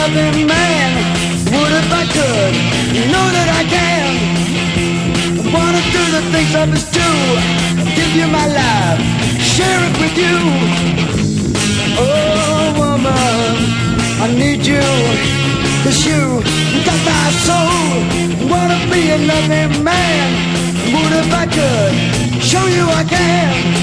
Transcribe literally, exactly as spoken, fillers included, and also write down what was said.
loving man. Would if I could, you know that I can. I wanna do the things others do, give you my life, share it with you. Oh woman, I need you, 'cause you got my soul. Wanna be a loving man. What if I could show you I can?